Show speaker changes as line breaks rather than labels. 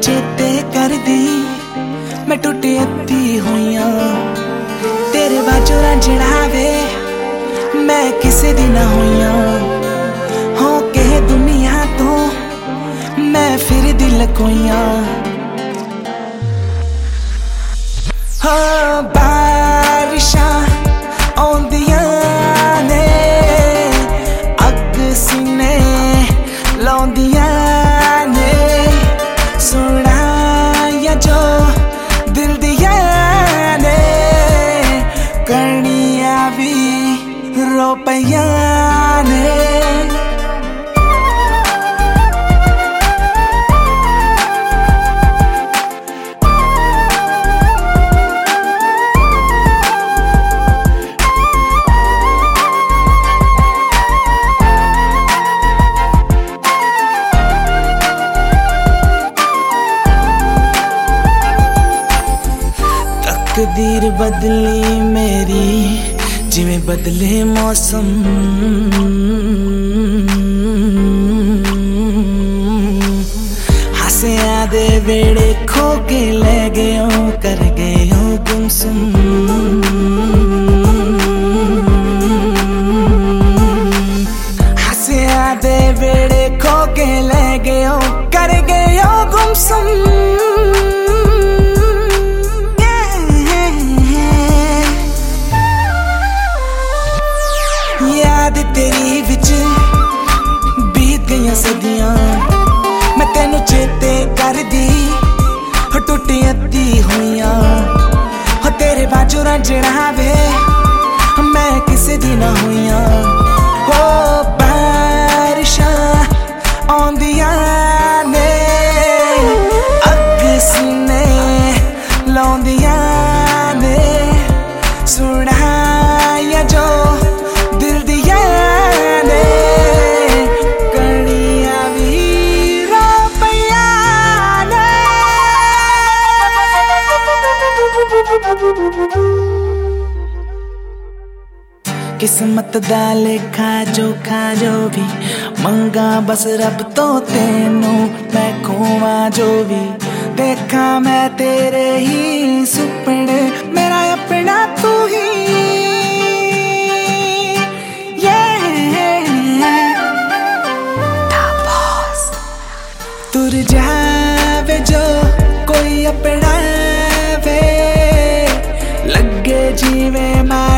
चेते कर दी मैं टुटी अद्धी हुईया तेरे बाजू रांझड़ा वे मैं किसे दी ना हुईया हो के दुनिया तो मैं फिर दिल कोइया हाँ बारिशा आउंदियां ने अग सीने लाउंदियां ने सुना या जो दिल दिया ने कनिया भी रो पईया ने तकदीर बदली मेरी जिवें बदले मौसम हसिया दे वेड़े खो के ले गए कर गए गुमसुम हसिया दे वेड़े खो के ले गए कर गए गुमसुम याद तेरी विच बीत गई सदियां मैं तेनू चेते कर दी हो टुटी अद्धी हुईया हो तेरे बाजू रांझड़ा वे मैं किसे दी ना हुईया हो बारिशां आउंदियां ने अग सीने लाउंदियां ने सुना या जो किस्मत दा लेखा जोखा जो भी मंगा बस रब तो तेनू मैं खोवा जो भी देखा मैं तेरे ही सुपने मेरा अपना तू ही तुर जावे जो कोई अपना वे लगे जीवे